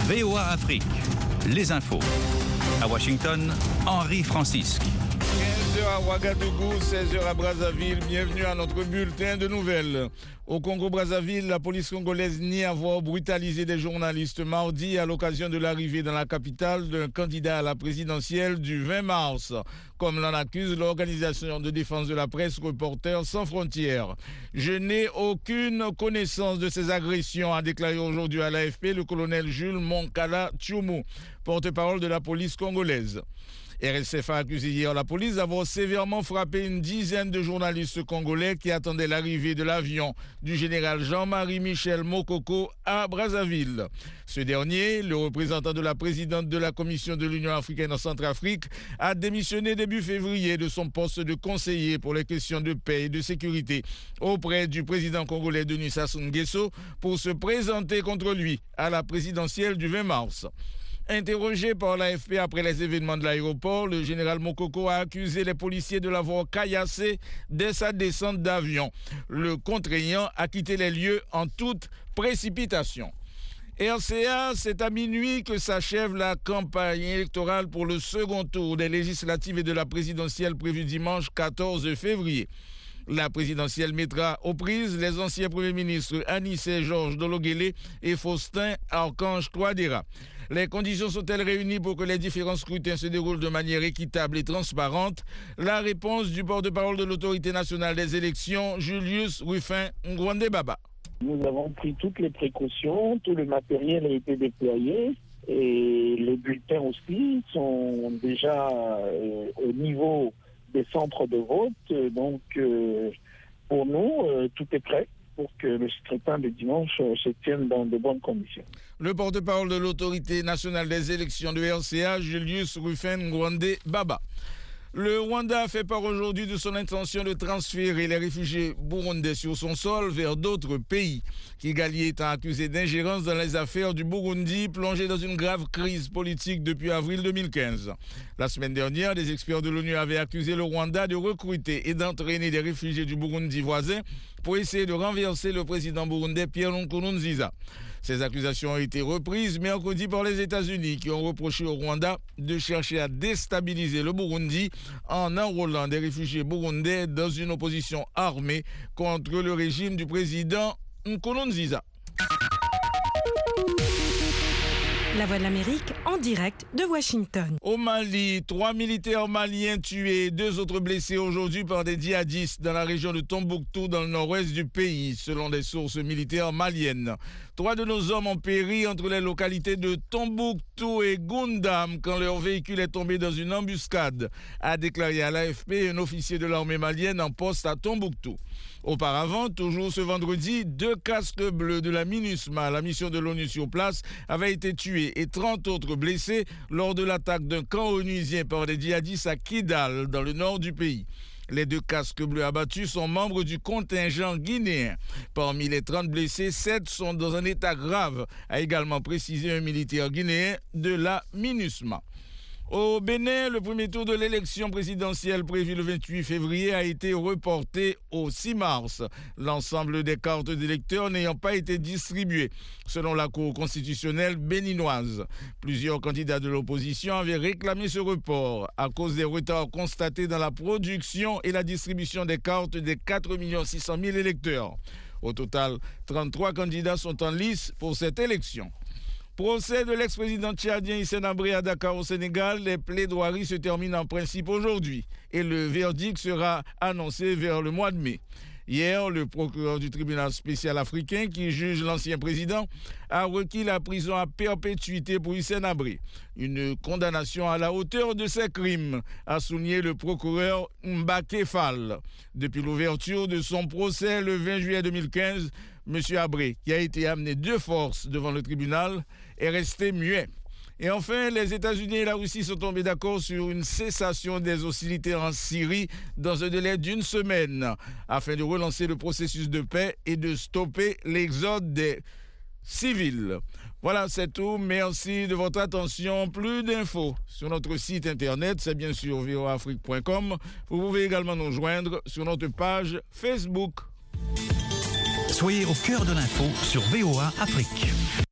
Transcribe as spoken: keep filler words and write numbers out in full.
V O A Afrique, les infos. À Washington, Henri Francisque. quinze heures à Ouagadougou, seize heures à Brazzaville. Bienvenue à notre bulletin de nouvelles. Au Congo-Brazzaville, la police congolaise nie avoir brutalisé des journalistes mardi à l'occasion de l'arrivée dans la capitale d'un candidat à la présidentielle du vingt mars, comme l'en accuse l'organisation de défense de la presse Reporters sans frontières. Je n'ai aucune connaissance de ces agressions, a déclaré aujourd'hui à l'A F P le colonel Jules Monkala Tchoumou, porte-parole de la police congolaise. R S F a accusé hier la police d'avoir sévèrement frappé une dizaine de journalistes congolais qui attendaient l'arrivée de l'avion du général Jean-Marie Michel Mokoko à Brazzaville. Ce dernier, le représentant de la présidente de la Commission de l'Union africaine en Centrafrique, a démissionné début février de son poste de conseiller pour les questions de paix et de sécurité auprès du président congolais Denis Sassou Nguesso pour se présenter contre lui à la présidentielle du vingt mars. Interrogé par l'A F P après les événements de l'aéroport, le général Mokoko a accusé les policiers de l'avoir caillassé dès sa descente d'avion, le contraignant à quitter les lieux en toute précipitation. R C A, c'est à minuit que s'achève la campagne électorale pour le second tour des législatives et de la présidentielle prévue dimanche quatorze février. La présidentielle mettra aux prises les anciens premiers ministres Anissé Georges Dologuélé et Faustin Archange Touadéra. Les conditions sont-elles réunies pour que les différents scrutins se déroulent de manière équitable et transparente? La réponse du porte-parole de l'autorité nationale des élections, Julius Rufin Ngouande-Baba. Nous avons pris toutes les précautions, tout le matériel a été déployé et les bulletins aussi sont déjà euh, au niveau des centres de vote. Donc, euh, pour nous, euh, tout est prêt pour que le scrutin de dimanche euh, se tienne dans de bonnes conditions. Le porte-parole de l'autorité nationale des élections de R C A, Julius Rufin Ngouande-Baba. Le Rwanda fait part aujourd'hui de son intention de transférer les réfugiés burundais sur son sol vers d'autres pays. Kigali étant accusé d'ingérence dans les affaires du Burundi, plongé dans une grave crise politique depuis avril deux mille quinze. La semaine dernière, des experts de l'ONU avaient accusé le Rwanda de recruter et d'entraîner des réfugiés du Burundi voisin pour essayer de renverser le président burundais Pierre Nkurunziza. Ces accusations ont été reprises mercredi par les États-Unis qui ont reproché au Rwanda de chercher à déstabiliser le Burundi en enrôlant des réfugiés burundais dans une opposition armée contre le régime du président Nkurunziza. La Voix de l'Amérique en direct de Washington. Au Mali, trois militaires maliens tués, deux autres blessés aujourd'hui par des djihadistes dans la région de Tombouctou, dans le nord-ouest du pays, selon des sources militaires maliennes. Trois de nos hommes ont péri entre les localités de Tombouctou et Goundam quand leur véhicule est tombé dans une embuscade, a déclaré à l'A F P un officier de l'armée malienne en poste à Tombouctou. Auparavant, toujours ce vendredi, deux casques bleus de la MINUSMA, la mission de l'ONU sur place, avaient été tués et trente autres blessés lors de l'attaque d'un camp onusien par des djihadistes à Kidal, dans le nord du pays. Les deux casques bleus abattus sont membres du contingent guinéen. Parmi les trente blessés, sept sont dans un état grave, a également précisé un militaire guinéen de la MINUSMA. Au Bénin, le premier tour de l'élection présidentielle prévu le vingt-huit février a été reporté au six mars, l'ensemble des cartes d'électeurs n'ayant pas été distribuées, selon la Cour constitutionnelle béninoise. Plusieurs candidats de l'opposition avaient réclamé ce report à cause des retards constatés dans la production et la distribution des cartes des quatre millions six cent mille électeurs. Au total, trente-trois candidats sont en lice pour cette élection. Procès de l'ex-président tchadien Hissène Habré à Dakar au Sénégal, les plaidoiries se terminent en principe aujourd'hui et le verdict sera annoncé vers le mois de mai. Hier, le procureur du tribunal spécial africain qui juge l'ancien président a requis la prison à perpétuité pour Hissène Habré. Une condamnation à la hauteur de ses crimes, a souligné le procureur Mbaké Fall. Depuis l'ouverture de son procès le vingt juillet deux mille quinze, M. Habré, qui a été amené de force devant le tribunal, est resté muet. Et enfin, les États-Unis et la Russie sont tombés d'accord sur une cessation des hostilités en Syrie dans un délai d'une semaine, afin de relancer le processus de paix et de stopper l'exode des civils. Voilà, c'est tout. Merci de votre attention. Plus d'infos sur notre site internet, c'est bien sûr v o a afrique point com. Vous pouvez également nous joindre sur notre page Facebook. Soyez au cœur de l'info sur V O A Afrique.